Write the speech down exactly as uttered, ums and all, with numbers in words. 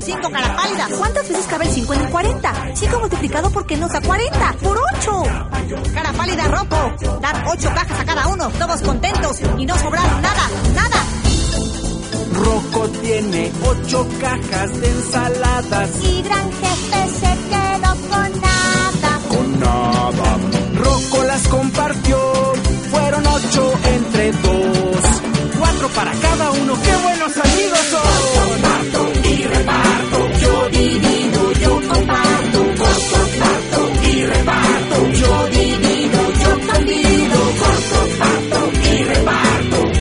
cinco, cara pálida. ¿Cuántas veces cabe el cinco en el cuarenta? cinco multiplicado por qué nos da cuarenta. ¡Por ocho! Cara pálida, Rocco. Dar ocho cajas a cada uno, todos contentos y no sobraron nada, nada. Rocco tiene ocho cajas de ensaladas y Gran Jefe se quedó con nada.